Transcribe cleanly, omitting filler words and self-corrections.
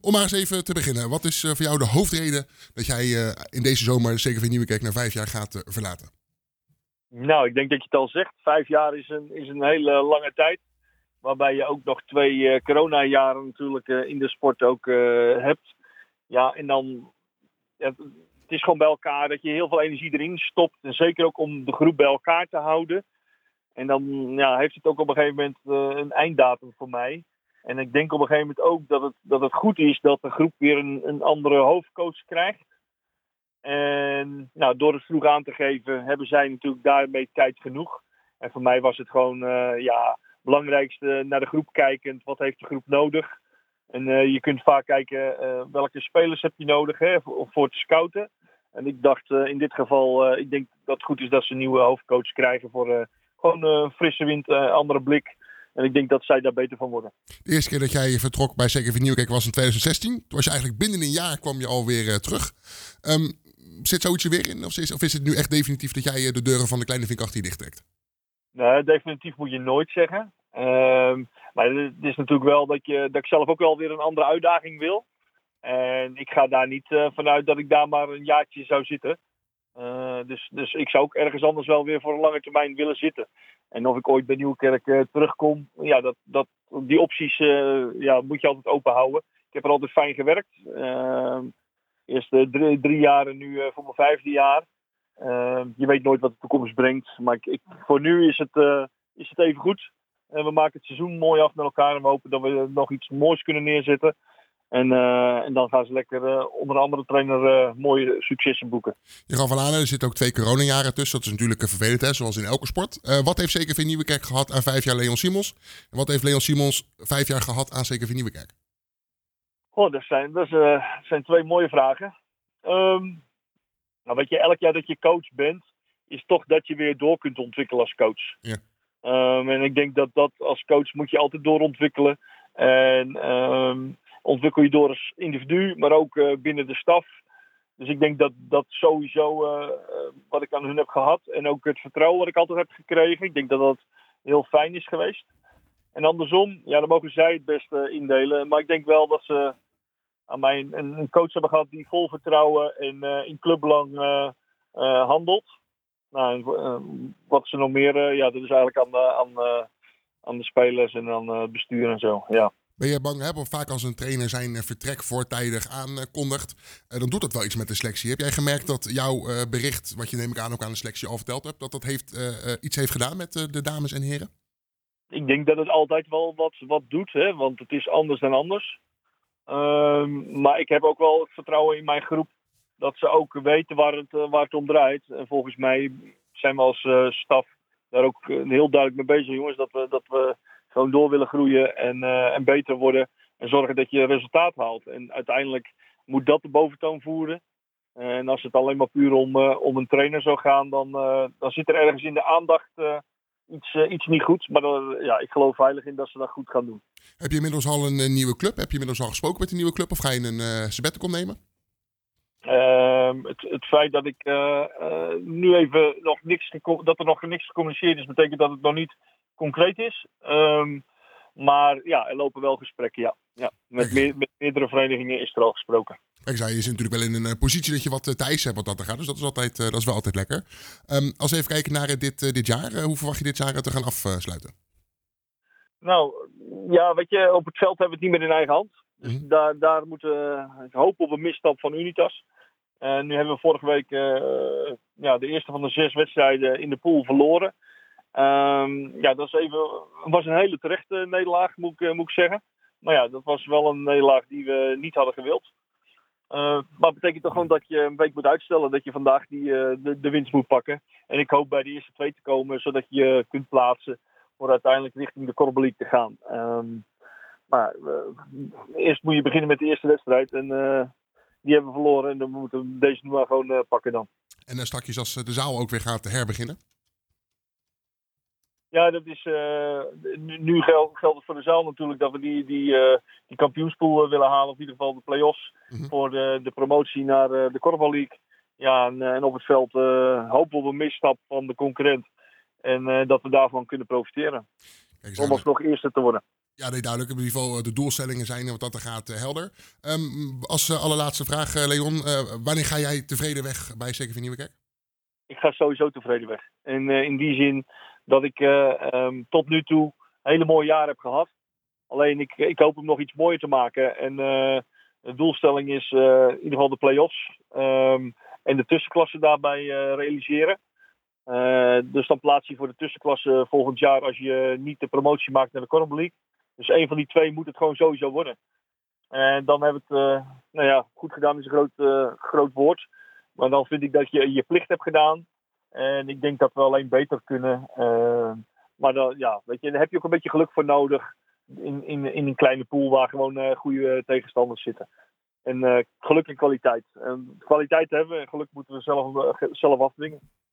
Om maar eens even te beginnen. Wat is voor jou de hoofdreden dat jij in deze zomer de CKV Nieuwekerk na 5 jaar gaat verlaten? Nou, ik denk dat je het al zegt. 5 jaar is een hele lange tijd. Waarbij je ook nog 2 coronajaren natuurlijk in de sport ook hebt. Ja, en dan... Ja, het is gewoon bij elkaar dat je heel veel energie erin stopt. En zeker ook om de groep bij elkaar te houden. En dan heeft het ook op een gegeven moment een einddatum voor mij. En ik denk op een gegeven moment ook dat het goed is dat de groep weer een andere hoofdcoach krijgt. En door het vroeg aan te geven hebben zij natuurlijk daarmee tijd genoeg. En voor mij was het gewoon belangrijkste naar de groep kijkend. Wat heeft de groep nodig? En je kunt vaak kijken welke spelers heb je nodig voor te scouten. En ik dacht in dit geval, ik denk dat het goed is dat ze een nieuwe hoofdcoach krijgen voor gewoon frisse wind, andere blik. En ik denk dat zij daar beter van worden. De eerste keer dat jij vertrok bij CKV Nieuwekerk was in 2016. Toen was je eigenlijk binnen een jaar kwam je alweer terug. Zit zoiets er weer in? Of is het nu echt definitief dat jij de deuren van de kleine Vink 18 dichttrekt? Nee, definitief moet je nooit zeggen. Maar het is natuurlijk wel dat ik zelf ook wel weer een andere uitdaging wil. En ik ga daar niet vanuit dat ik daar maar een jaartje zou zitten. Dus ik zou ook ergens anders wel weer voor een lange termijn willen zitten. En of ik ooit bij Nieuwekerk terugkom, die opties moet je altijd open houden. Ik heb er altijd fijn gewerkt. Eerst 3 jaar en nu voor mijn 5e jaar. Je weet nooit wat de toekomst brengt. Maar voor nu is het even goed. En we maken het seizoen mooi af met elkaar. En we hopen dat we nog iets moois kunnen neerzetten. En dan gaan ze lekker onder een andere trainer mooie successen boeken. Je gaf al aan, er zitten ook 2 coronajaren tussen. Dat is natuurlijk vervelend, hè, zoals in elke sport. Wat heeft CKV Nieuwekerk gehad aan 5 jaar Leon Simons? En wat heeft Leon Simons 5 jaar gehad aan CKV Nieuwekerk? Dat zijn 2 mooie vragen. Weet je, elk jaar dat je coach bent, is toch dat je weer door kunt ontwikkelen als coach. Ja. En ik denk dat als coach moet je altijd doorontwikkelen. En ontwikkel je door als individu, maar ook binnen de staf. Dus ik denk dat sowieso wat ik aan hun heb gehad en ook het vertrouwen wat ik altijd heb gekregen, ik denk dat dat heel fijn is geweest. En andersom, dan mogen zij het beste indelen. Maar ik denk wel dat ze aan mij een coach hebben gehad die vol vertrouwen en in clubbelang handelt. Wat ze nog meer, dat is eigenlijk aan de spelers en aan het bestuur en zo, ja. Ben je bang, want vaak als een trainer zijn vertrek voortijdig aankondigt, dan doet dat wel iets met de selectie. Heb jij gemerkt dat jouw bericht, wat je neem ik aan ook aan de selectie al verteld hebt, dat iets heeft gedaan met de dames en heren? Ik denk dat het altijd wel wat doet, want het is anders dan anders. Maar ik heb ook wel het vertrouwen in mijn groep dat ze ook weten waar het om draait. En volgens mij zijn we als staf daar ook heel duidelijk mee bezig, jongens. Dat we gewoon door willen groeien en beter worden. En zorgen dat je resultaat haalt. En uiteindelijk moet dat de boventoon voeren. En als het alleen maar puur om een trainer zou gaan, dan zit er ergens in de aandacht iets niet goed. Maar ik geloof heilig in dat ze dat goed gaan doen. Heb je inmiddels al een nieuwe club? Heb je inmiddels al gesproken met een nieuwe club? Of ga je een sabbatical nemen? Het feit dat ik nu even dat er nog niks gecommuniceerd is, betekent dat het nog niet concreet is. Maar er lopen wel gesprekken, ja. Met meerdere verenigingen is er al gesproken. Kijk, je zit natuurlijk wel in een positie dat je wat te eisen hebt wat dat er gaat. Dus dat is wel altijd lekker. Als we even kijken naar dit jaar, hoe verwacht je dit jaar te gaan afsluiten? Nou, weet je, op het veld hebben we het niet meer in eigen hand. Dus daar moeten we hopen op een misstap van Unitas. Nu hebben we vorige week de eerste van de 6 wedstrijden in de pool verloren. Was een hele terechte nederlaag, moet ik zeggen. Maar dat was wel een nederlaag die we niet hadden gewild. Maar het betekent toch gewoon dat je een week moet uitstellen. Dat je vandaag de winst moet pakken. En ik hoop bij de eerste 2 te komen, zodat je je kunt plaatsen voor uiteindelijk richting de Korbbel League te gaan. Maar eerst moet je beginnen met de eerste wedstrijd. En die hebben we verloren. En dan moeten we deze nu maar gewoon pakken dan. En dan straks als de zaal ook weer gaat herbeginnen? Ja, dat is nu geldt het voor de zaal natuurlijk dat we die kampioenspool willen halen. Of in ieder geval de play-offs voor de promotie naar de Korbbal League. Ja, en op het veld hopen we op een misstap van de concurrent. En dat we daarvan kunnen profiteren. Om alsnog eerste te worden. Ja, nee, duidelijk. In ieder geval de doelstellingen zijn wat dat er gaat helder. Als allerlaatste vraag, Leon. Wanneer ga jij tevreden weg bij CKV Nieuwekerk? Ik ga sowieso tevreden weg. En in die zin dat ik tot nu toe hele mooie jaren heb gehad. Alleen ik hoop hem nog iets mooier te maken. En de doelstelling is in ieder geval de play-offs. En de tussenklasse daarbij realiseren. Dus dan plaats je voor de tussenklasse volgend jaar als je niet de promotie maakt naar de Korfbal League. Dus een van die twee moet het gewoon sowieso worden. En dan hebben we het goed gedaan is een groot woord. Maar dan vind ik dat je je plicht hebt gedaan. En ik denk dat we alleen beter kunnen. Maar dan, weet je, daar heb je ook een beetje geluk voor nodig. In een kleine pool waar gewoon goede tegenstanders zitten. En geluk en kwaliteit. Kwaliteit hebben we en geluk moeten we zelf afdwingen.